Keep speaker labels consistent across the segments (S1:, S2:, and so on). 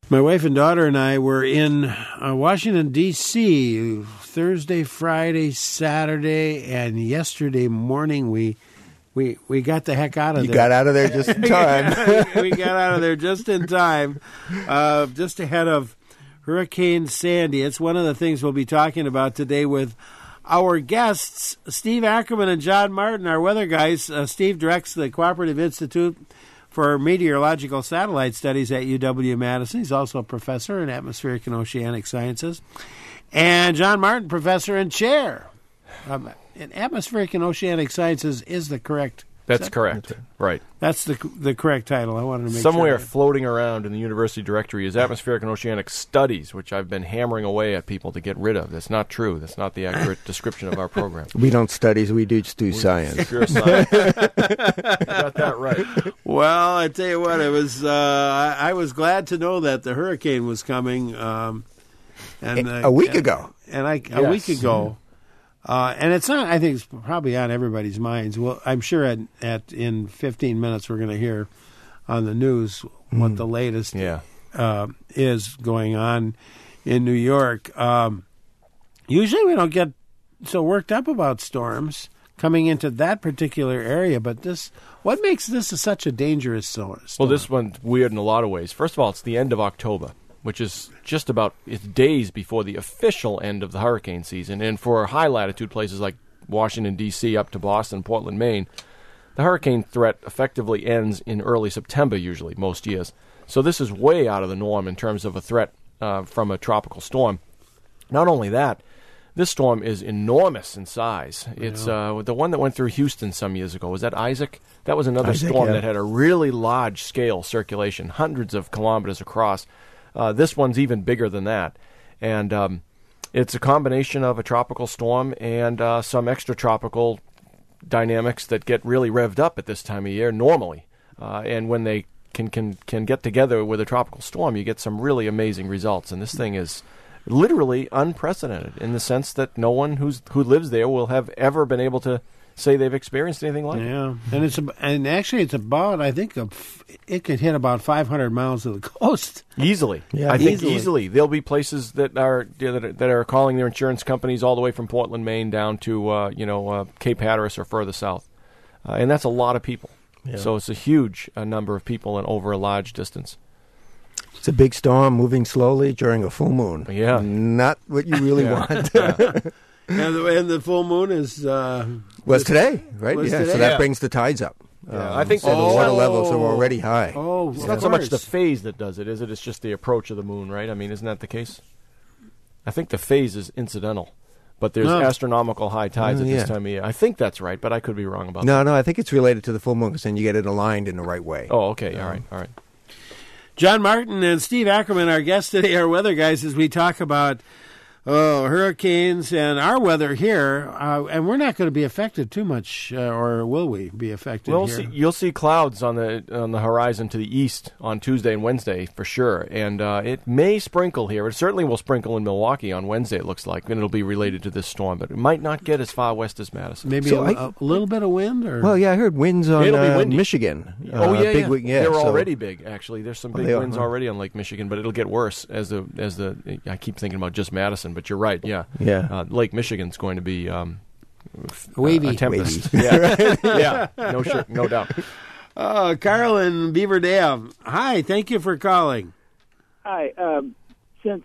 S1: My wife and daughter and I were in Washington, D.C. Thursday, Friday, Saturday, and yesterday morning we got the heck out of there.
S2: You got out of there just in time.
S1: We got out of there just in time, just ahead of Hurricane Sandy. It's one of the things we'll be talking about today with our guests, Steve Ackerman and John Martin, our weather guys. Steve directs the Cooperative Institute for Meteorological Satellite Studies at UW-Madison. He's also a professor in atmospheric and oceanic sciences. And John Martin, professor and chair in atmospheric and oceanic sciences is the correct.
S3: That's correct. Right.
S1: That's the correct title. I wanted to make
S3: Somewhere
S1: sure.
S3: floating around in the university directory is Atmospheric and Oceanic Studies, which I've been hammering away at people to get rid of. That's not true. That's not the accurate description of our program.
S2: We don't studies, we just do science.
S3: Pure science. Got that right.
S1: Well, I tell you what, it was. I was glad to know that the hurricane was coming. A
S2: week ago.
S1: A week ago. And it's not. I think it's probably on everybody's minds. Well, I'm sure in 15 minutes we're going to hear on the news what the latest is going on in New York. Usually we don't get so worked up about storms coming into that particular area, but what makes this such a dangerous storm?
S3: Well, this one's weird in a lot of ways. First of all, it's the end of October, which is just about days before the official end of the hurricane season. And for high-latitude places like Washington, D.C., up to Boston, Portland, Maine, the hurricane threat effectively ends in early September usually, most years. So this is way out of the norm in terms of a threat from a tropical storm. Not only that, this storm is enormous in size. It's the one that went through Houston some years ago. Was that Isaac? That was another storm that had a really large-scale circulation, hundreds of kilometers across. This one's even bigger than that. And it's a combination of a tropical storm and some extratropical dynamics that get really revved up at this time of year normally. And when they can get together with a tropical storm, you get some really amazing results. And this thing is literally unprecedented in the sense that no one who lives there will have ever been able to say they've experienced anything like it.
S1: Yeah, and actually it's about, I think, it could hit about 500 miles of the coast.
S3: Easily.
S2: Yeah,
S3: I think easily. There'll be places that are calling their insurance companies all the way from Portland, Maine, down to Cape Hatteras or further south. And that's a lot of people. Yeah. So it's a huge number of people and over a large distance.
S2: It's a big storm moving slowly during a full moon.
S3: Yeah.
S2: Not what you really want.
S1: And the full moon is...
S2: was today, right?
S1: Today?
S2: So that brings the tides up.
S3: I think
S2: so. The water levels are already high.
S1: Oh,
S3: it's not so much the phase that does it, is it? It's just the approach of the moon, right? I mean, isn't that the case? I think the phase is incidental, but there's astronomical high tides at this time of year. I think that's right, but I could be wrong about that.
S2: No, I think it's related to the full moon because then you get it aligned in the right way.
S3: Oh, okay. All right.
S1: John Martin and Steve Ackerman, our guests today, are weather guys, as we talk about hurricanes and our weather here, and we're not going to be affected too much, or will we be affected here?
S3: You'll see clouds on the horizon to the east on Tuesday and Wednesday for sure, and it may sprinkle here. It certainly will sprinkle in Milwaukee on Wednesday, it looks like, and it'll be related to this storm, but it might not get as far west as Madison.
S1: Maybe a little bit of wind? Or?
S2: Well, yeah, I heard winds on Michigan.
S3: Big
S2: wind,
S3: they're already big, actually. There's some big winds already on Lake Michigan, but it'll get worse as the I keep thinking about just Madison, but you're right, yeah. Lake Michigan's going to be
S1: wavy.
S3: A tempest. Yeah, no doubt.
S1: Carl in Beaver Dam. Hi, thank you for calling.
S4: Hi. Since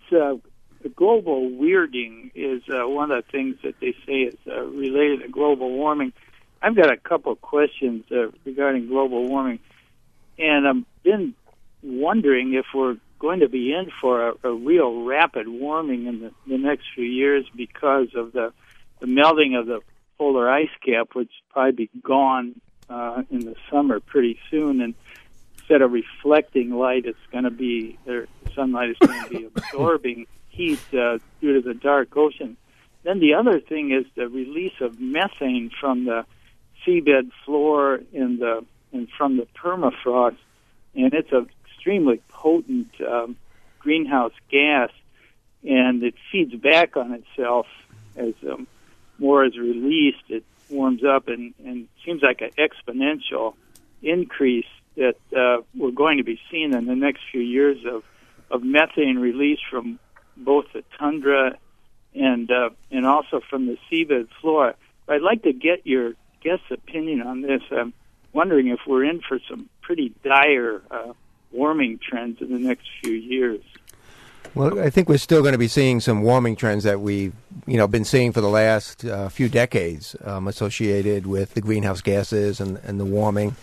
S4: global weirding is one of the things that they say is related to global warming, I've got a couple of questions regarding global warming, and I've been wondering if we're going to be in for a real rapid warming in the next few years because of the melting of the polar ice cap, which will probably be gone in the summer pretty soon. And instead of reflecting light, it's going to be sunlight is going to be absorbing heat due to the dark ocean. Then the other thing is the release of methane from the seabed floor and from the permafrost, and it's a extremely potent greenhouse gas, and it feeds back on itself as more is released. It warms up and seems like an exponential increase that we're going to be seeing in the next few years of of methane released from both the tundra and also from the seabed floor. I'd like to get your guest's opinion on this. I'm wondering if we're in for some pretty dire warming trends in the next few years.
S2: Well, I think we're still going to be seeing some warming trends that we've been seeing for the last few decades, associated with the greenhouse gases and the warming.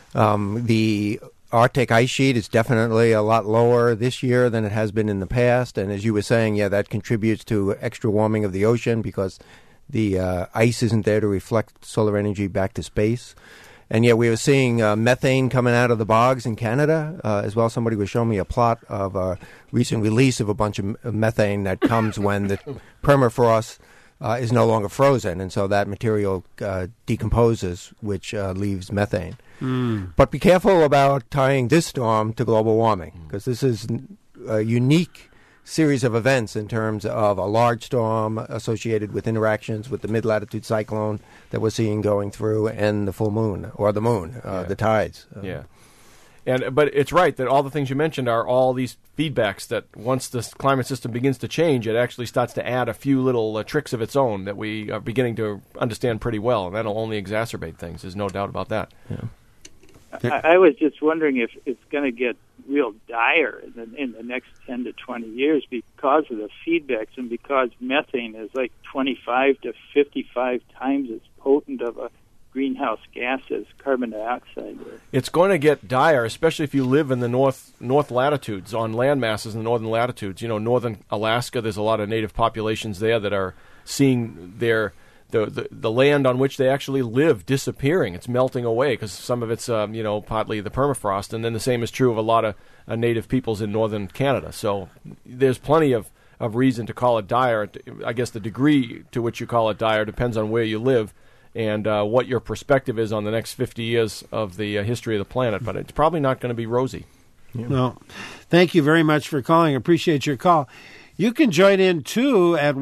S2: The Arctic ice sheet is definitely a lot lower this year than it has been in the past, and as you were saying, that contributes to extra warming of the ocean because the ice isn't there to reflect solar energy back to space. And yet we were seeing methane coming out of the bogs in Canada as well. Somebody was showing me a plot of a recent release of a bunch of methane that comes when the permafrost is no longer frozen, and so that material decomposes, which leaves methane. But be careful about tying this storm to global warming, because this is a unique series of events in terms of a large storm associated with interactions with the mid-latitude cyclone that we're seeing going through, and the full moon, or the moon, the tides.
S3: But it's right that all the things you mentioned are all these feedbacks that once the climate system begins to change, it actually starts to add a few little tricks of its own that we are beginning to understand pretty well, and that'll only exacerbate things. There's no doubt about that.
S4: I was just wondering if it's going to get real dire in the next 10 to 20 years because of the feedbacks and because methane is like 25 to 55 times as potent of a greenhouse gas as carbon dioxide is.
S3: It's going to get dire, especially if you live in the north latitudes, on land masses in the northern latitudes. Northern Alaska, there's a lot of native populations there that are seeing the land on which they actually live disappearing. It's melting away because some of it's partly the permafrost, and then the same is true of a lot of native peoples in northern Canada. So there's plenty of reason to call it dire. I guess the degree to which you call it dire depends on where you live and what your perspective is on the next 50 years of the history of the planet, but it's probably not going to be rosy.
S1: No. Thank you very much for calling. Appreciate your call. You can join in, too, at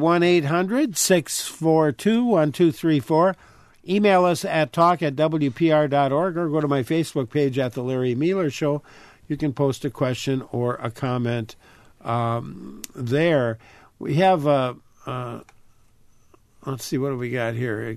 S1: 1-800-642-1234. Email us at talk@wpr.org or go to my Facebook page at The Larry Mueller Show. You can post a question or a comment there. We have let's see, what do we got here?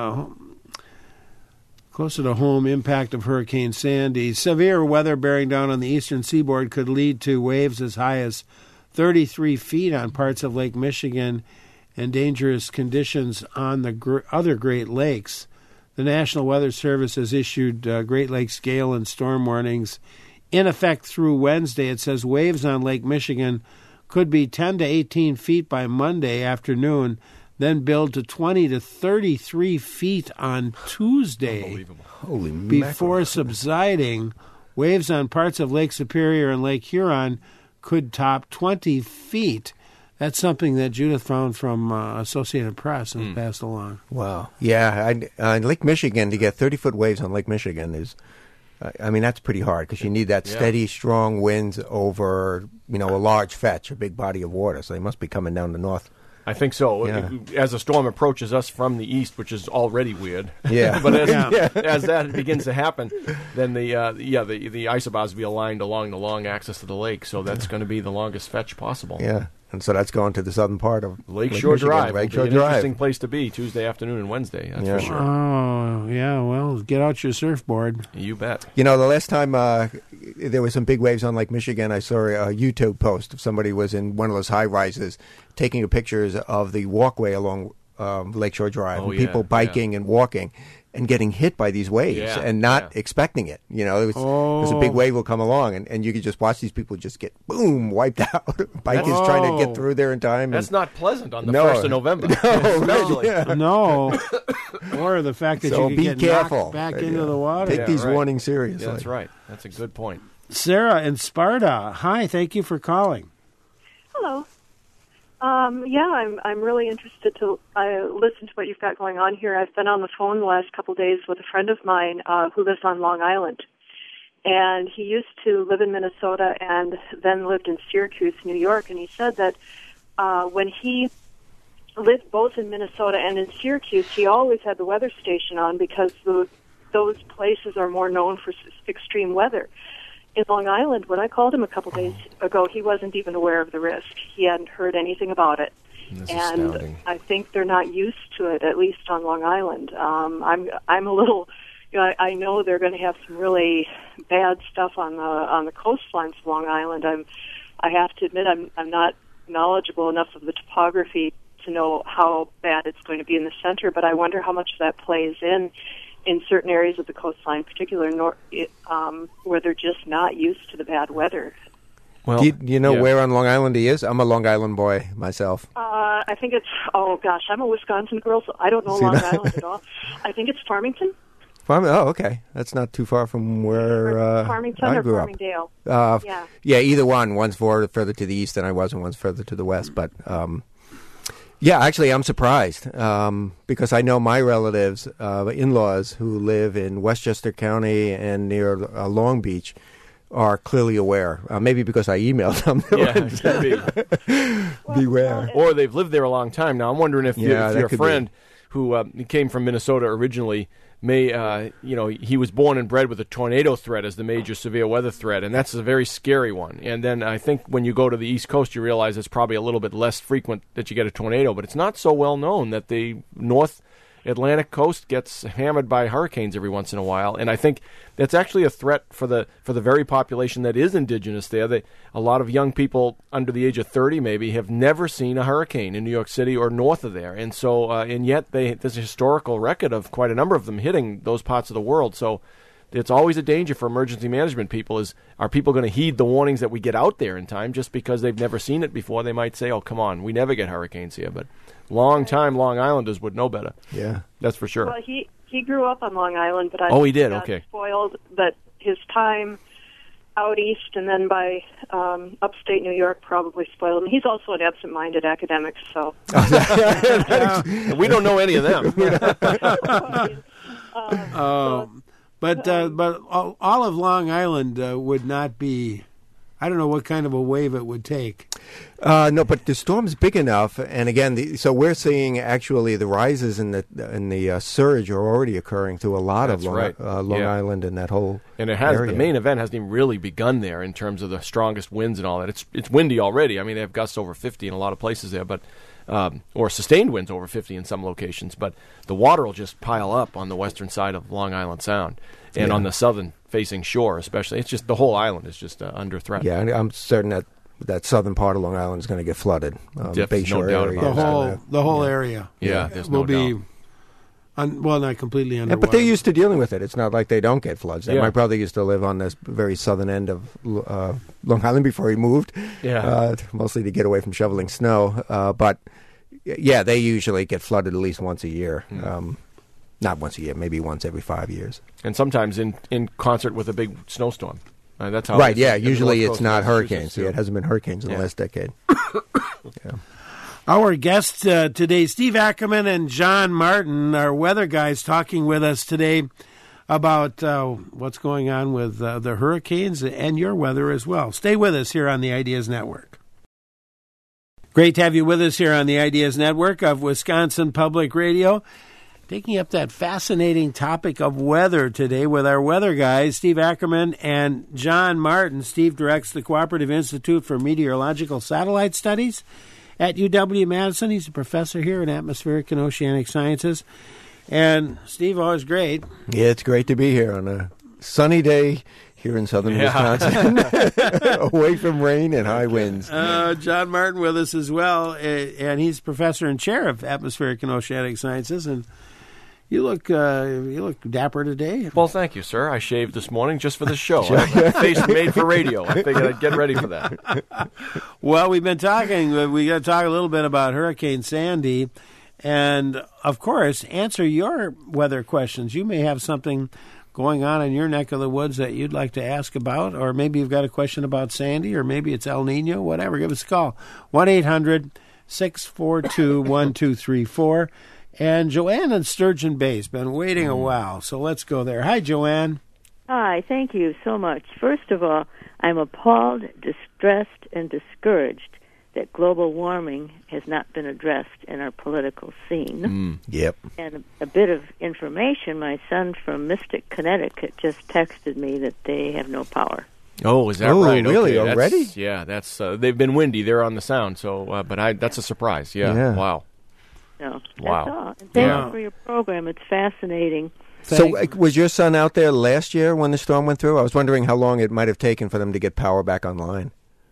S1: Closer to home, impact of Hurricane Sandy. Severe weather bearing down on the eastern seaboard could lead to waves as high as 33 feet on parts of Lake Michigan and dangerous conditions on the other Great Lakes. The National Weather Service has issued Great Lakes gale and storm warnings in effect through Wednesday. It says waves on Lake Michigan could be 10 to 18 feet by Monday afternoon, then build to 20 to 33 feet on Tuesday.
S3: Unbelievable.
S2: Holy
S1: before subsiding. Waves on parts of Lake Superior and Lake Huron could top 20 feet. That's something that Judith found from Associated Press and passed along.
S2: Wow. Yeah, Lake Michigan, to get 30-foot waves on Lake Michigan is, that's pretty hard because you need that steady, strong winds over, a large fetch, a big body of water. So they must be coming down the north.
S3: I think so.
S2: Yeah.
S3: As a storm approaches us from the east, which is already weird.
S2: Yeah.
S3: But as that begins to happen, then the isobars will be aligned along the long axis of the lake. So that's going to be the longest fetch possible.
S2: Yeah. And so that's going to the southern part of
S3: Lake Shore
S2: Michigan.
S3: Drive.
S2: Lake Shore
S3: An
S2: Drive.
S3: interesting place to be Tuesday afternoon and Wednesday. That's for sure.
S1: Oh, yeah. Well, get out your surfboard.
S3: You bet.
S2: The last time there were some big waves on Lake Michigan, I saw a YouTube post of somebody was in one of those high rises taking pictures of the walkway along Lake Shore Drive, and people biking and walking and getting hit by these waves and not expecting it. Because a big wave will come along, and you could just watch these people just get, boom, wiped out. Bikers trying to get through there in time.
S3: That's not pleasant on the 1st of November.
S1: No. Or the fact that you can get knocked back into the water.
S2: Take these warnings seriously.
S3: Yeah, that's right. That's a good point.
S1: Sarah in Sparta. Hi, thank you for calling.
S5: Hello. I'm really interested to listen to what you've got going on here. I've been on the phone the last couple of days with a friend of mine who lives on Long Island. And he used to live in Minnesota and then lived in Syracuse, New York. And he said that when he lived both in Minnesota and in Syracuse, he always had the weather station on because those places are more known for extreme weather. in Long Island, when I called him a couple days ago, he wasn't even aware of the risk. He hadn't heard anything about it.
S3: That's
S5: and
S3: astounding.
S5: I think they're not used to it, at least on Long Island. I'm a little, I know they're going to have some really bad stuff on the coastlines of Long Island. I have to admit, I'm not knowledgeable enough of the topography to know how bad it's going to be in the center, but I wonder how much that plays in certain areas of the coastline, particularly where they're just not used to the bad weather.
S2: Well, do you know where on Long Island he is? I'm a Long Island boy myself.
S5: I think it's, I'm a Wisconsin girl, so I don't know Long Island at all. I think it's Farmington.
S2: Oh, okay. That's not too far from where
S5: Farmington
S2: I
S5: or
S2: grew up.
S5: Farmingdale.
S2: Yeah, either one. One's further to the east than I was, and one's further to the west. But, yeah, actually, I'm surprised because I know my relatives, in-laws, who live in Westchester County and near Long Beach, are clearly aware. Maybe because I emailed them.
S3: Yeah, it could be.
S2: Beware.
S3: Or they've lived there a long time. Now, I'm wondering if your friend who came from Minnesota originally may, he was born and bred with a tornado threat as the major severe weather threat, and that's a very scary one. And then I think when you go to the East Coast, you realize it's probably a little bit less frequent that you get a tornado, but it's not so well known that the North Atlantic coast gets hammered by hurricanes every once in a while, and I think that's actually a threat for the very population that is indigenous there. A lot of young people under the age of 30 maybe have never seen a hurricane in New York City or north of there, and so and yet there's a historical record of quite a number of them hitting those parts of the world. So it's always a danger for emergency management people. Are people going to heed the warnings that we get out there in time just because they've never seen it before? They might say, "Oh, come on, we never get hurricanes here," but long-time Long Islanders would know better.
S2: Yeah,
S3: that's for sure.
S5: Well, he grew up on Long Island, but
S3: he did. Okay,
S5: spoiled that his time out east and then by upstate New York probably spoiled him. He's also an absent-minded academic, so
S3: we don't know any of them.
S1: But all of Long Island would not be. I don't know what kind of a wave it would take.
S2: No, but the storm's big enough, and again, so we're seeing actually the rises in the surge are already occurring through a lot of Long Island and that whole
S3: and it has
S2: area.
S3: The main event hasn't even really begun there in terms of the strongest winds and all that. It's windy already. I mean, they have gusts over 50 in a lot of places there, but or sustained winds over 50 in some locations. But the water will just pile up on the western side of Long Island Sound and on the southern-facing shore, especially. It's just the whole island is just under threat.
S2: Yeah, I'm certain that southern part of Long Island is going to get flooded. Bayshore area.
S1: The whole area.
S3: Yeah, there's
S1: will
S3: no
S1: be
S3: doubt.
S1: Not completely underwater.
S2: But they're used to dealing with it. It's not like they don't get floods.
S3: Yeah.
S2: My brother used to live on this very southern end of Long Island before he moved, mostly to get away from shoveling snow. But, yeah, they usually get flooded at least once a year. Not once a year, maybe once every 5 years.
S3: And sometimes in concert with a big snowstorm. That's how.
S2: Right, usually it's not hurricanes. Yeah, it hasn't been hurricanes in the last decade.
S1: Our guests today, Steve Ackerman and John Martin, are weather guys, talking with us today about what's going on with the hurricanes and your weather as well. Stay with us here on the Ideas Network. Great to have you with us here on the Ideas Network of Wisconsin Public Radio. Taking up that fascinating topic of weather today with our weather guys, Steve Ackerman and John Martin. Steve directs the Cooperative Institute for Meteorological Satellite Studies at UW-Madison. He's a professor here in Atmospheric and Oceanic Sciences. And, Steve, always great.
S2: Yeah, it's great to be here on a sunny day here in southern Wisconsin, away from rain and high winds.
S1: John Martin with us as well, and he's professor and chair of Atmospheric and Oceanic Sciences. And you look dapper today.
S3: Well, thank you, sir. I shaved this morning just for the show. My face made for radio. I figured I'd get ready for that.
S1: Well, we've been talking. We got to talk a little bit about Hurricane Sandy, and of course, answer your weather questions. You may have something going on in your neck of the woods that you'd like to ask about, or maybe you've got a question about Sandy, or maybe it's El Nino, whatever. Give us a call. 1-800-642-1234. And Joanne in Sturgeon Bay has been waiting a while, so let's go there. Hi, Joanne.
S6: Hi, thank you so much. First of all, I'm appalled, distressed, and discouraged that global warming has not been addressed in our political scene.
S2: Yep.
S6: And a bit of information, my son from Mystic, Connecticut, just texted me that they have no power.
S3: Oh, is that
S2: Oh,
S3: right?
S2: really?
S3: Okay,
S2: Already?
S3: That's they've been windy. They're on the Sound, so but that's a surprise. Yeah. Wow.
S6: No,
S3: Wow.
S6: that's all. And thank you for your program. It's fascinating.
S2: So was your son out there last year when the storm went through? I was wondering how long it might have taken for them to get power back online.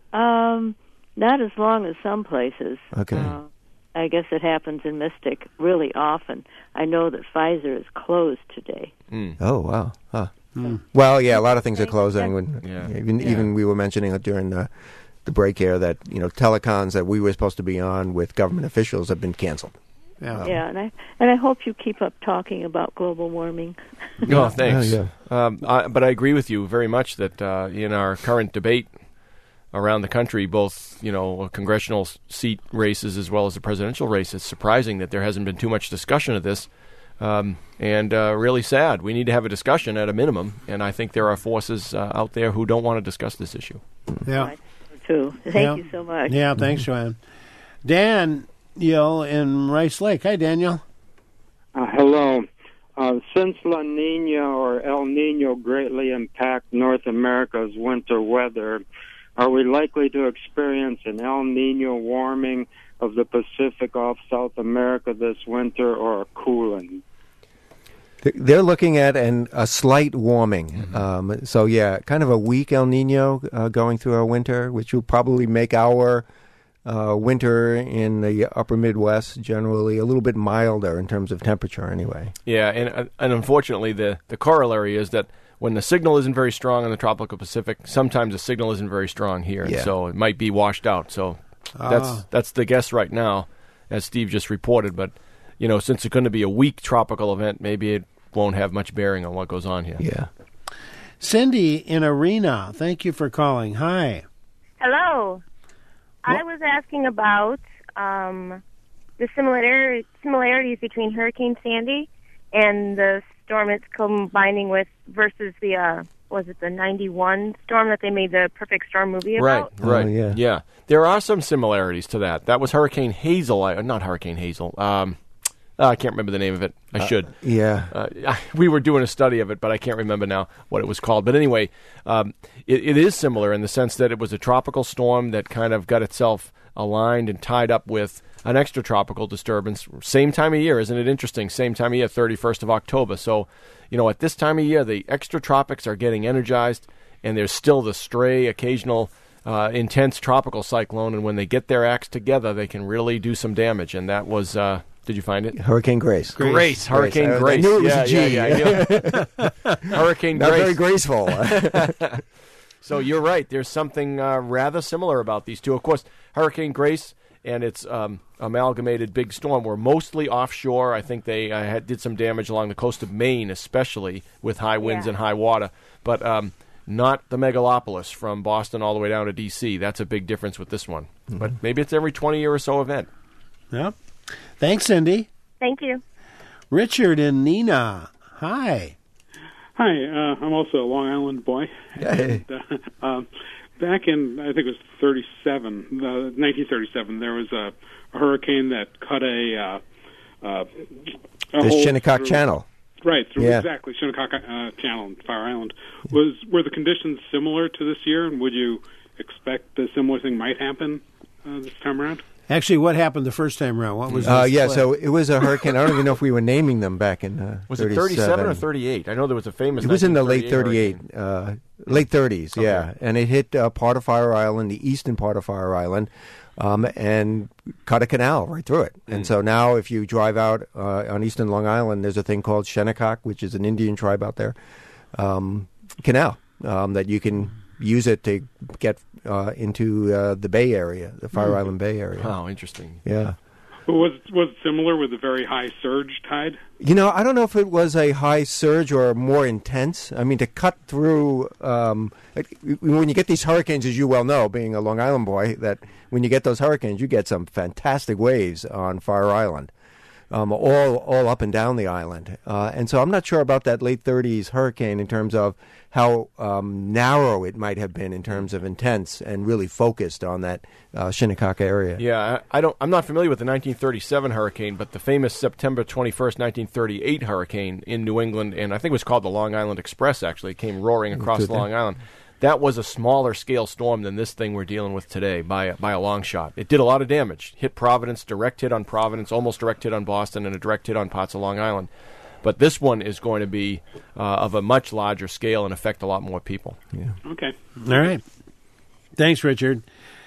S6: Not as long as some places.
S2: Okay.
S6: I guess it happens in Mystic really often. I know that Pfizer is closed today.
S2: Oh, wow. Huh. Well, yeah, a lot of things are closing. Even we were mentioning it during the break here that, telecons that we were supposed to be on with government officials have been canceled.
S6: Yeah, and I hope you keep up talking about global warming.
S3: Oh, thanks.
S2: Yeah.
S3: But I agree with you very much that in our current debate around the country, both congressional seat races as well as the presidential race, it's surprising that there hasn't been too much discussion of this, and really sad. We need to have a discussion at a minimum, and I think there are forces out there who don't want to discuss this issue.
S1: Yeah.
S6: Too. Thank you so much.
S1: Yeah, thanks, Joanne. Dan, in Rice Lake. Hi, Daniel.
S7: Hello. Since La Nina or El Nino greatly impact North America's winter weather, are we likely to experience an El Nino warming of the Pacific off South America this winter, or a cooling?
S2: They're looking at a slight warming. So, kind of a weak El Nino going through our winter, which will probably make our winter in the upper Midwest generally a little bit milder in terms of temperature anyway.
S3: Yeah, and unfortunately the corollary is that when the signal isn't very strong in the tropical Pacific, sometimes the signal isn't very strong here, and so it might be washed out. So that's the guess right now, as Steve just reported. But, since it's going to be a weak tropical event, maybe it won't have much bearing on what goes on here.
S2: Yeah.
S1: Cindy in Arena, thank you for calling. Hi.
S8: Hello. I was asking about the similarities between Hurricane Sandy and the storm it's combining with versus the, was it the 91 storm that they made the Perfect Storm movie about?
S3: Right.
S2: Oh,
S3: Yeah. There are some similarities to that. That was Hurricane Hazel. Not Hurricane Hazel. I can't remember the name of it. I should. We were doing a study of it, but I can't remember now what it was called. But anyway, it is similar in the sense that it was a tropical storm that kind of got itself aligned and tied up with an extratropical disturbance. Same time of year, isn't it interesting? Same time of year, 31st of October. So, at this time of year, the extratropics are getting energized, and there's still the stray, occasional, intense tropical cyclone. And when they get their acts together, they can really do some damage. And that was... did you find it?
S2: Hurricane Grace.
S3: Hurricane Grace.
S2: I knew it was a G.
S3: Yeah. Hurricane
S2: Not
S3: Grace.
S2: very graceful.
S3: So you're right. There's something rather similar about these two. Of course, Hurricane Grace and its amalgamated big storm were mostly offshore. I think they did some damage along the coast of Maine, especially with high winds and high water. But not the megalopolis from Boston all the way down to D.C. That's a big difference with this one. But maybe it's every 20-year or so event.
S1: Yeah. Thanks, Cindy.
S8: Thank you.
S1: Richard in Neenah. Hi.
S9: Hi. I'm also a Long Island boy.
S2: Hey.
S9: And, back in, I think it was 1937, there was a hurricane that cut a
S2: the Shinnecock Channel.
S9: Right, exactly, Shinnecock Channel and Fire Island. Were the conditions similar to this year, and would you expect a similar thing might happen this time around?
S1: Actually, what happened the first time around? What was
S2: so it was a hurricane. I don't even know if we were naming them back in
S3: was it 37 or 38? I know there was a famous...
S2: It was in the late 38, late 30s,
S3: okay.
S2: yeah. And it hit part of Fire Island, the eastern part of Fire Island, and cut a canal right through it. And so now if you drive out on eastern Long Island, there's a thing called Shinnecock, which is an Indian tribe out there, canal that you can use it to get into the Bay Area, the Fire Island Bay Area.
S3: Oh, interesting.
S2: Yeah.
S9: Was it similar with a very high surge tide?
S2: I don't know if it was a high surge or more intense. I mean, to cut through, when you get these hurricanes, as you well know, being a Long Island boy, that when you get those hurricanes, you get some fantastic waves on Fire Island, all up and down the island. And so I'm not sure about that late 30s hurricane in terms of how narrow it might have been in terms of intense and really focused on that Shinnecock area.
S3: Yeah, I'm not familiar with the 1937 hurricane, but the famous September 21st, 1938 hurricane in New England, and I think it was called the Long Island Express, actually. It came roaring across Long Island. that was a smaller scale storm than this thing we're dealing with today by a long shot. It did a lot of damage. Hit Providence, direct hit on Providence, almost direct hit on Boston, and a direct hit on parts of Long Island. But this one is going to be of a much larger scale and affect a lot more people.
S2: Yeah.
S9: Okay.
S1: All right. Thanks, Richard.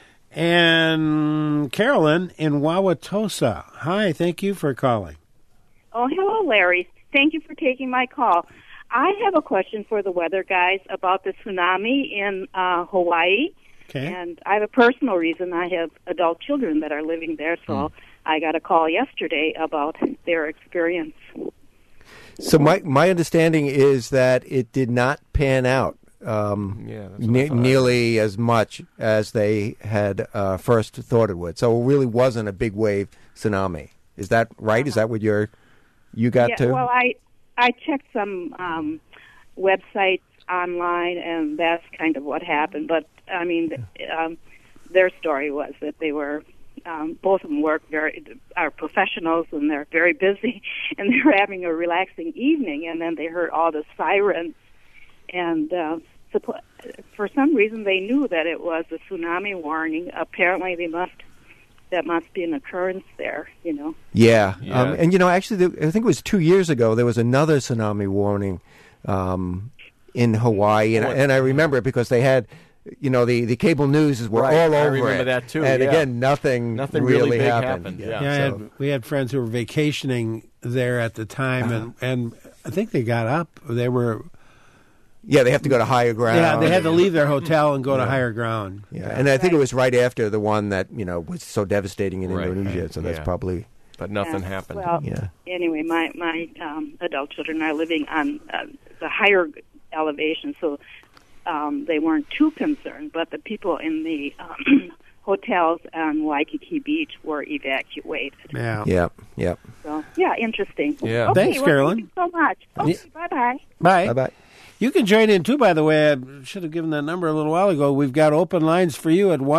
S1: And Carolyn in Wauwatosa. Hi, thank you for calling.
S10: Oh, hello, Larry. Thank you for taking my call. I have a question for the weather guys about the tsunami in Hawaii.
S1: Okay.
S10: And I have a personal reason. I have adult children that are living there, so I got a call yesterday about their experience.
S2: So my understanding is that it did not pan out nearly as much as they had first thought it would. So it really wasn't a big wave tsunami. Is that right? Is that what you got to?
S10: Well, I checked some websites online, and that's kind of what happened. But, I mean, their story was that they were, both of them are professionals, and they're very busy, and they were having a relaxing evening, and then they heard all the sirens. And for some reason, they knew that it was a tsunami warning. Apparently, that must be an occurrence there, you know.
S2: Yeah. And, actually, I think it was 2 years ago, there was another tsunami warning in Hawaii. And I remember it because they had, the cable news were all over it.
S3: I remember that, too.
S2: And, again, nothing
S3: really big
S2: happened.
S3: Yeah.
S1: We had friends who were vacationing there at the time, and I think they got up. They were...
S2: Yeah, they have to go to higher ground.
S1: Yeah, they had to leave their hotel and go to higher ground.
S2: Yeah, and I think it was right after the one that, was so devastating in Indonesia, so that's probably...
S3: But nothing happened.
S10: Well, anyway, my adult children are living on the higher elevation, so they weren't too concerned, but the people in the hotels on Waikiki Beach were evacuated.
S1: Yeah.
S10: So, interesting.
S3: Yeah.
S10: Okay,
S1: Thanks, Carolyn.
S10: Thank you so much. Okay, bye-bye.
S1: Bye.
S2: Bye-bye.
S1: You can join in, too, by the way. I should have given that number a little while ago. We've got open lines for you at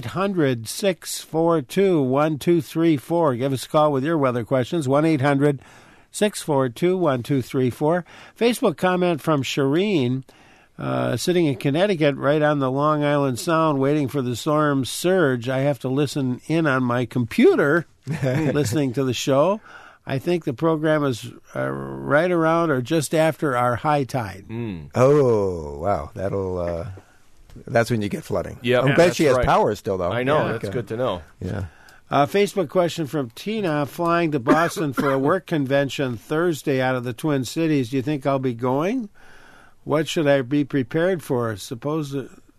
S1: 1-800-642-1234. Give us a call with your weather questions, 1-800-642-1234. Facebook comment from Shireen, sitting in Connecticut right on the Long Island Sound waiting for the storm's surge. I have to listen in on my computer listening to the show. I think the program is right around or just after our high tide.
S2: Oh, wow. That's when you get flooding.
S3: Yep.
S2: I'm glad she has power still, though.
S3: I know. That's good to know.
S2: Yeah.
S1: Facebook question from Tina, flying to Boston for a work convention Thursday out of the Twin Cities. Do you think I'll be going? What should I be prepared for? I'm supposed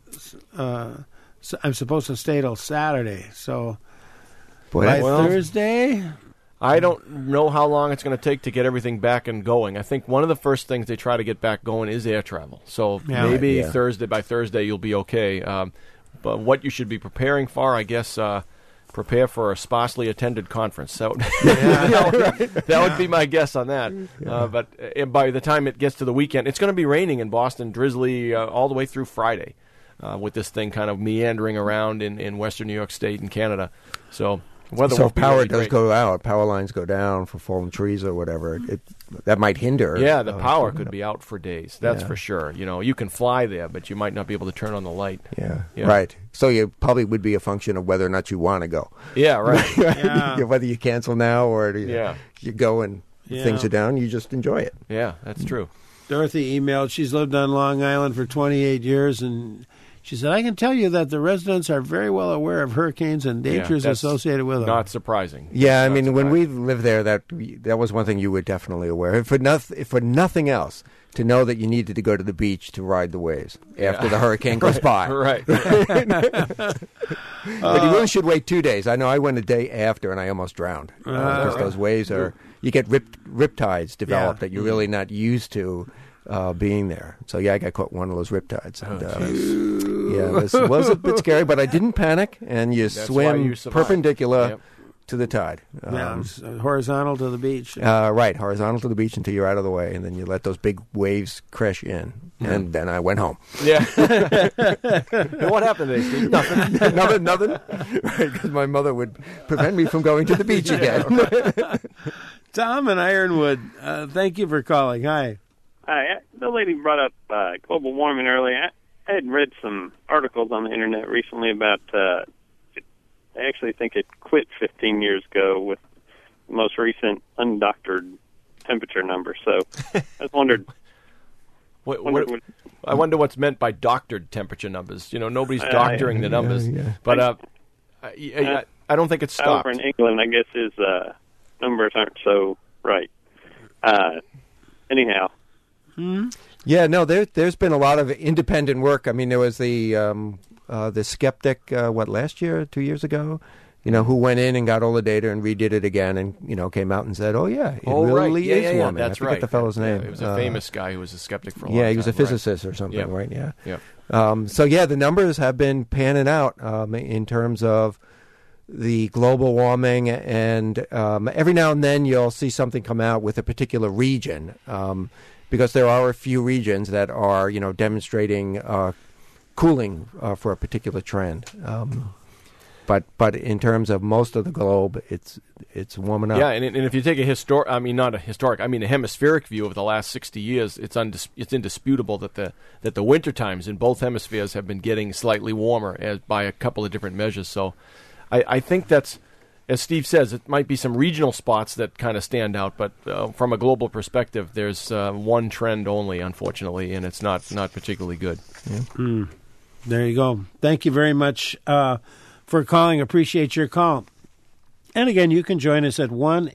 S1: to stay till Saturday. So by Thursday...
S3: I don't know how long it's going to take to get everything back and going. I think one of the first things they try to get back going is air travel. So maybe by Thursday you'll be okay. But what you should be preparing for, I guess, prepare for a sparsely attended conference. That would be my guess on that. But by the time it gets to the weekend, it's going to be raining in Boston, drizzly all the way through Friday with this thing kind of meandering around in western New York State and Canada. So
S2: if power does go out, power lines go down for fallen trees or whatever, that might hinder.
S3: Yeah, the power could be out for days. That's for sure. You can fly there, but you might not be able to turn on the light.
S2: Yeah. Right. So you probably would be a function of whether or not you want to go.
S3: Yeah, right.
S2: Whether you cancel now or you go and things are down, you just enjoy it.
S3: Yeah, that's true.
S1: Dorothy emailed, she's lived on Long Island for 28 years, and she said, I can tell you that the residents are very well aware of hurricanes and dangers associated with them.
S3: Not surprising.
S2: Yeah, I mean, when we lived there, that was one thing you were definitely aware of. For nothing else, to know that you needed to go to the beach to ride the waves after the hurricane goes by.
S3: Right.
S2: But you really should wait 2 days. I know I went a day after, and I almost drowned. Because those waves you get riptides developed that you're really not used to. Being there. So, I got caught one of those riptides. And, it was a bit scary, but I didn't panic, and you swim perpendicular to the tide.
S1: Horizontal to the beach.
S2: Right, horizontal to the beach until you're out of the way, and then you let those big waves crash in. And then I went home.
S3: Yeah. And what happened today, Steve?
S2: Nothing. Right, because my mother would prevent me from going to the beach again.
S1: Tom in Ironwood, thank you for calling. Hi.
S11: Hi. The lady brought up global warming earlier. I had read some articles on the internet recently about, I actually think it quit 15 years ago with the most recent undoctored temperature number. So I was wondered.
S3: I wonder what's meant by doctored temperature numbers. Nobody's doctoring the numbers. But I don't think it's stopped.
S11: Over in England, I guess his numbers aren't so right. Anyhow.
S2: Yeah, no, there's been a lot of independent work. I mean, there was the skeptic, last year, 2 years ago, who went in and got all the data and redid it again and, came out and said, oh, yeah, it really is warming.
S3: That's
S2: I forget the fellow's name.
S3: It was a famous guy who was a skeptic for a long time.
S2: Yeah, he was a physicist or something, right? Yeah.
S3: Yep.
S2: So, the numbers have been panning out in terms of the global warming, and every now and then you'll see something come out with a particular region, because there are a few regions that are, demonstrating cooling for a particular trend. But in terms of most of the globe, it's warming up.
S3: Yeah, and if you take a hemispheric view of the last 60 years, it's indisputable that the winter times in both hemispheres have been getting slightly warmer by a couple of different measures. So I think that's, as Steve says, it might be some regional spots that kind of stand out, but from a global perspective, there's one trend only, unfortunately, and it's not particularly good.
S1: Yeah. There you go. Thank you very much for calling. Appreciate your call. And again, you can join us at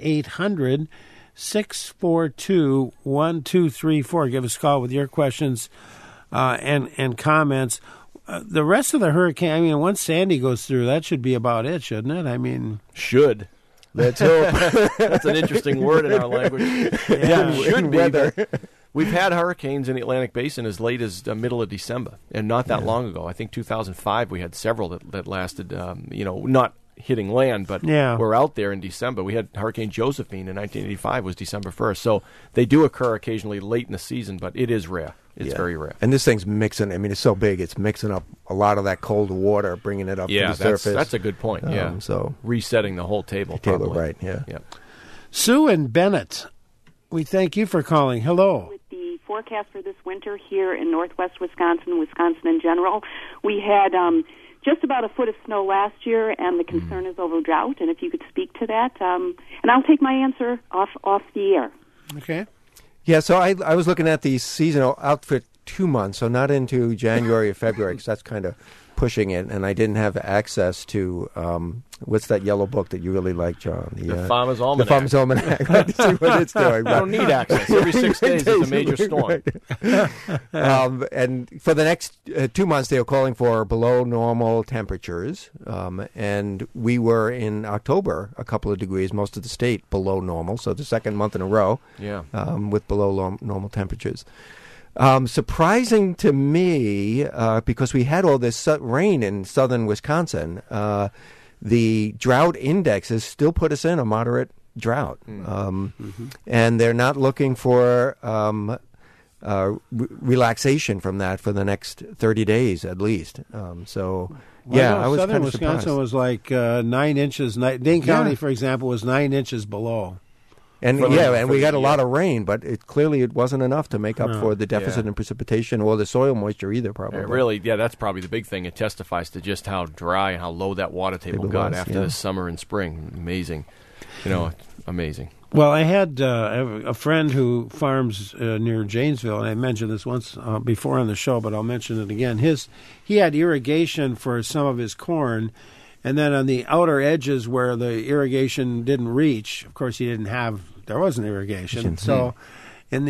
S1: 1-800-642-1234. Give us a call with your questions and comments. The rest of the hurricane, once Sandy goes through, that should be about it, shouldn't it?
S3: Should.
S2: Let's hope.
S3: That's an interesting word in our language.
S2: Yeah,
S3: should be. We've had hurricanes in the Atlantic Basin as late as the middle of December, and not that long ago. I think 2005 we had several that lasted, not hitting land, but were out there in December. We had Hurricane Josephine in 1985 was December 1st. So they do occur occasionally late in the season, but it is rare. It's very rare.
S2: And this thing's mixing, it's so big, it's mixing up a lot of that cold water, bringing it up to the surface.
S3: That's a good point,
S2: So
S3: resetting the whole table.
S2: Right, yeah.
S1: Sue and Bennett, we thank you for calling. Hello.
S12: With the forecast for this winter here in northwest Wisconsin in general, we had just about a foot of snow last year, and the concern is over drought. And if you could speak to that, and I'll take my answer off the air.
S1: Okay.
S2: Yeah, so I was looking at the seasonal out for 2 months, so not into January or February, because that's kind of pushing it, and I didn't have access to what's that yellow book that you really like, John?
S3: The Farmer's Almanac.
S2: The Farmer's Almanac. To see what it's doing.
S3: I don't need access. Every 6 days is a major storm.
S2: And for the next 2 months, they were calling for below normal temperatures, and we were in October a couple of degrees, most of the state below normal, so the second month in a row with below normal temperatures. Surprising to me, because we had all this rain in southern Wisconsin, the drought indexes still put us in a moderate drought. And they're not looking for relaxation from that for the next 30 days at least. I was
S1: southern
S2: kind of
S1: Wisconsin
S2: surprised.
S1: was like 9 inches. Dane County, for example, was 9 inches below.
S2: And we got a lot of rain, but it wasn't enough to make up for the deficit in precipitation or the soil moisture either, probably.
S3: That's probably the big thing. It testifies to just how dry and how low that water table got after the summer and spring. Amazing. Amazing.
S1: Well, I had a friend who farms near Janesville, and I mentioned this once before on the show, but I'll mention it again. He had irrigation for some of his corn, and then on the outer edges where the irrigation didn't reach, of course, there wasn't irrigation. So, and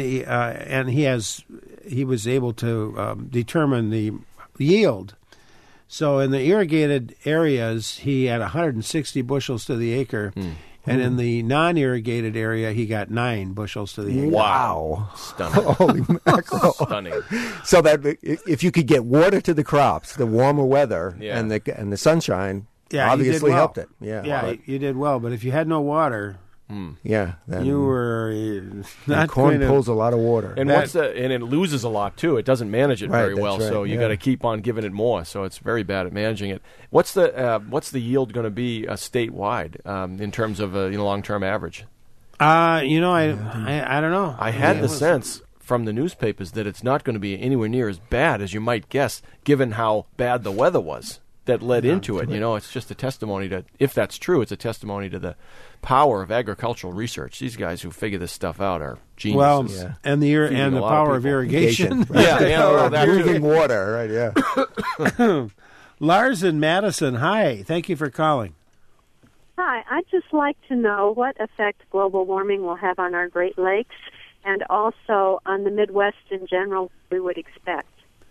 S1: he was able to determine the yield. So in the irrigated areas, he had 160 bushels to the acre. And in the non-irrigated area, he got 9 bushels to the acre.
S2: Wow.
S3: Stunning.
S2: Holy mackerel.
S3: Stunning.
S2: So that if you could get water to the crops, the warmer weather and the sunshine obviously helped it.
S1: You did well. But if you had no water,
S2: then
S1: you were not
S2: corn pulls a lot of water.
S3: And and it loses a lot too. It doesn't manage it very well,
S2: right,
S3: so you got to keep on giving it more. So it's very bad at managing it. What's the yield going to be statewide in terms of a long-term average?
S1: I don't know.
S3: I had the sense from the newspapers that it's not going to be anywhere near as bad as you might guess, given how bad the weather was that led into it. You know, it's just a testimony to, if that's true, it's a testimony to the power of agricultural research. These guys who figure this stuff out are geniuses.
S1: Well, and the power of irrigation.
S2: Irrigating water, right? Yeah.
S1: Lars in Madison, hi. Thank you for calling.
S13: Hi, I'd just like to know what effect global warming will have on our Great Lakes and also on the Midwest in general we would expect.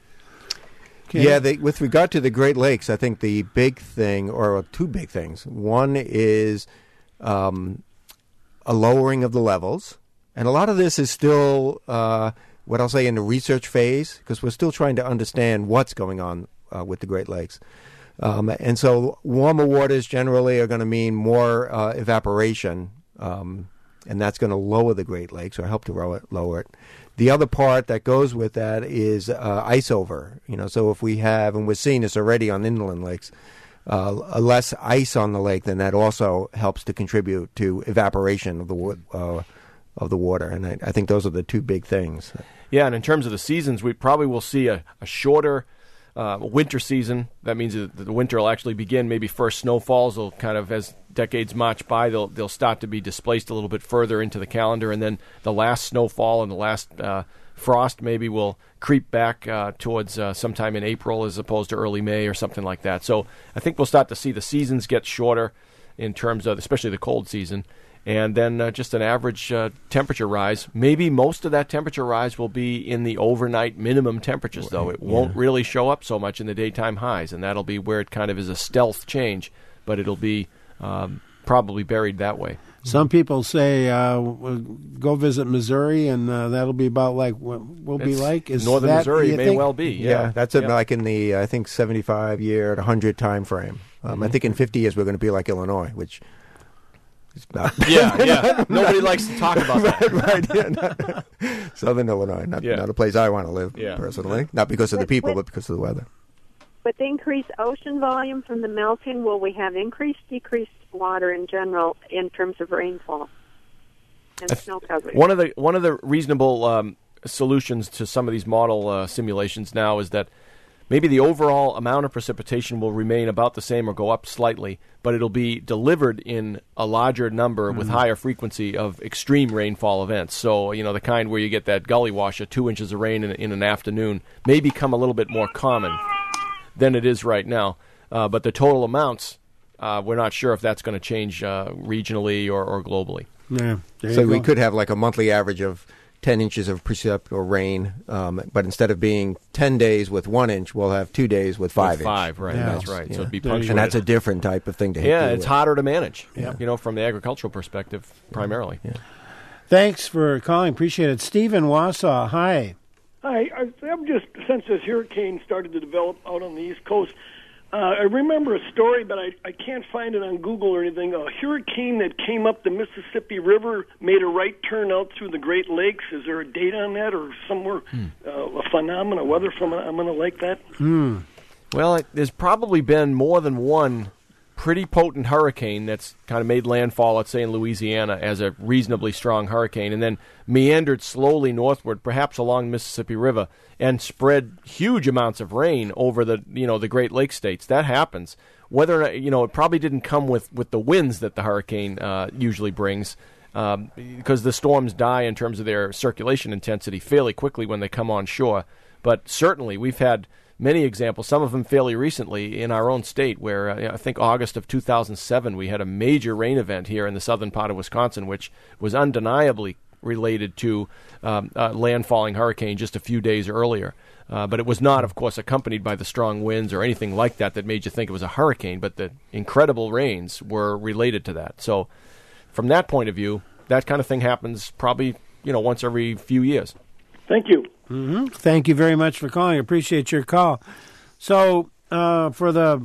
S2: Okay. Yeah, with regard to the Great Lakes, I think the big thing, or two big things. One is a lowering of the levels. And a lot of this is still, what I'll say, in the research phase, because we're still trying to understand what's going on with the Great Lakes. And so warmer waters generally are going to mean more evaporation, and that's going to lower the Great Lakes or help to lower it. The other part that goes with that is ice over. You know, so if we have, and we're seeing this already on inland lakes, less ice on the lake, then that also helps to contribute to evaporation of the water. And I think those are the two big things.
S3: Yeah, and in terms of the seasons, we probably will see a shorter winter season. That means that the winter will actually begin. Maybe first snowfalls will kind of, as decades march by, they'll start to be displaced a little bit further into the calendar, and then the last snowfall and the last frost maybe will creep back towards sometime in April as opposed to early May or something like that. So I think we'll start to see the seasons get shorter in terms of, especially the cold season, and then just an average temperature rise. Maybe most of that temperature rise will be in the overnight minimum temperatures, though. It won't really show up so much in the daytime highs, and that'll be where it kind of is a stealth change, but it'll be probably buried that way.
S1: Some people say go visit Missouri, and that'll be about like what we'll be like. Is
S3: northern
S1: that,
S3: Missouri
S1: you
S3: may
S1: think?
S3: well be.
S2: Yeah, that's like in the, I think, 75-year to 100 time frame. I think in 50 years we're going to be like Illinois, which is not.
S3: Yeah. Nobody likes to talk about that.
S2: Right. Southern Illinois, not a place I want to live personally. Not because of the people, but because of the weather.
S13: With increased ocean volume from the melting, will we have decreased water in general in terms of rainfall and snow coverage?
S3: One of the reasonable solutions to some of these model simulations now is that maybe the overall amount of precipitation will remain about the same or go up slightly, but it'll be delivered in a larger number with higher frequency of extreme rainfall events. So, the kind where you get that gully washer, 2 inches of rain in an afternoon, may become a little bit more common than it is right now. But the total amounts, we're not sure if that's going to change regionally or globally.
S1: Yeah,
S2: so we could have like a monthly average of 10 inches of precip or rain, but instead of being 10 days with 1 inch, we'll have 2 days with 5 inches.
S3: 5, right? Yeah. That's right. So it'd be punctuated.
S2: And that's a different type of thing to hit.
S3: Yeah, it's harder to manage.
S1: Yeah.
S3: From the agricultural perspective, primarily.
S2: Yeah.
S1: Thanks for calling. Appreciate it. Steve in Wausau, hi.
S14: Hi, I'm just, since this hurricane started to develop out on the East Coast, I remember a story, but I can't find it on Google or anything. A hurricane that came up the Mississippi River made a right turn out through the Great Lakes. Is there a date on that or somewhere, a phenomenon, weather phenomenon like that?
S3: Well, there's probably been more than one pretty potent hurricane that's kind of made landfall, let's say in Louisiana, as a reasonably strong hurricane, and then meandered slowly northward, perhaps along the Mississippi River, and spread huge amounts of rain over the Great Lakes states. That happens. Whether or not, it probably didn't come with the winds that the hurricane usually brings, because the storms die in terms of their circulation intensity fairly quickly when they come on shore. But certainly we've had many examples, some of them fairly recently in our own state, where I think August of 2007 we had a major rain event here in the southern part of Wisconsin, which was undeniably related to a landfalling hurricane just a few days earlier. But it was not, of course, accompanied by the strong winds or anything like that made you think it was a hurricane, but the incredible rains were related to that. So from that point of view, that kind of thing happens probably once every few years.
S14: Thank you.
S1: Mm-hmm. Thank you very much for calling. Appreciate your call. So for the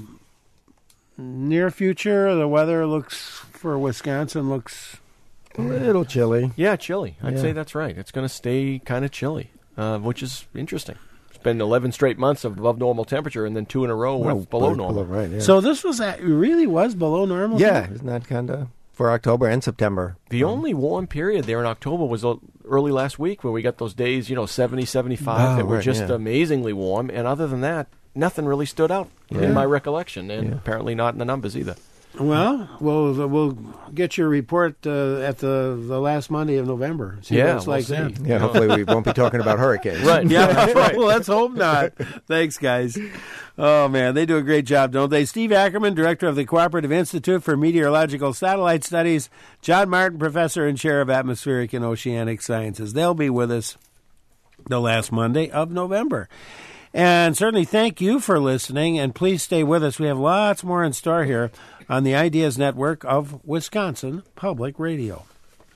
S1: near future, the weather for Wisconsin looks
S2: a little chilly.
S3: Yeah, chilly. I'd say that's right. It's going to stay kind of chilly, which is interesting. It's been 11 straight months of above normal temperature, and then 2 in a row with below normal.
S2: Right, yeah.
S1: So this really was below normal?
S2: Yeah, isn't that kind of for October and September?
S3: The only warm period there in October was early last week where we got those days, 70, 75 that were just amazingly warm. And other than that, nothing really stood out in my recollection, and apparently not in the numbers either.
S1: Well, we'll get your report at the last Monday of November. See what it's like then.
S2: Yeah, hopefully we won't be talking about hurricanes.
S1: Right. Yeah, that's right. Well, let's hope not. Thanks, guys. Oh, man, they do a great job, don't they? Steve Ackerman, director of the Cooperative Institute for Meteorological Satellite Studies. John Martin, professor and chair of atmospheric and oceanic sciences. They'll be with us the last Monday of November. And certainly thank you for listening, and please stay with us. We have lots more in store here on the Ideas Network of Wisconsin Public Radio.